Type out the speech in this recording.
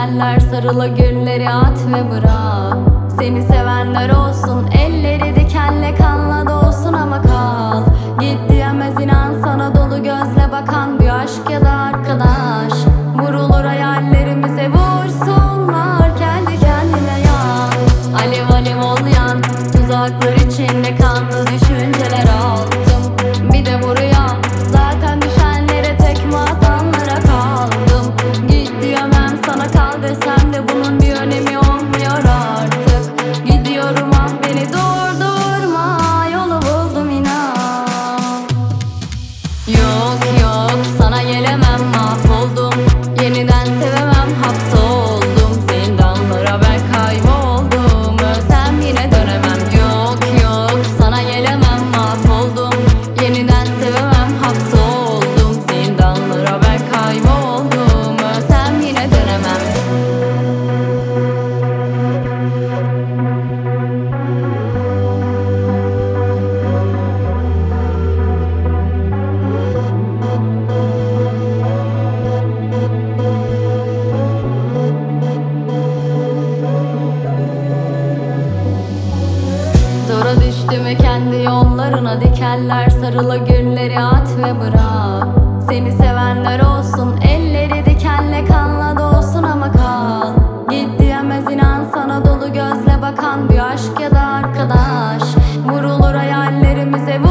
dikenler, sarılı gülleri at ve bırak. Seni sevenler olsun, elleri dikenle kanla dolsun ama kal. Git diyemez inan sana, dolu gözle bakan bir aşk ya da arkadaş. Vurulur hayallerimize, vursunlar, kendi kendine yan. Alev alev ol yan, tuzaklar içinde kanlı düşünceler aldım. Bir de vuruyor, zaten düşenlere tekme atanlara kaldım. Git diyemem sana, kal desem de bunun bir önemi olmuyor artık. Gidiyorum ah, beni durdurma, yolu buldum inan. Yok yok, sana gelemem, mahvoldum. Yeniden sevemem, hapsoldum. Zindanlara ben kayboldum, ölsem yine dönemem. Yok yok, sana gelemem, mahvoldum. Yeniden sevemem, hapsoldum. Zindanlara ben kayboldum, ölsem yine dönemem. Zora düştü mü kendi yollarına, dikenler, sarılı gülleri at ve bırak. Seni sevenler olsun, elleri dikenle kanla dolsun ama kal. Git diyemez inan sana, dolu gözle bakan bir aşk ya da arkadaş. Vurulur hayallerimize,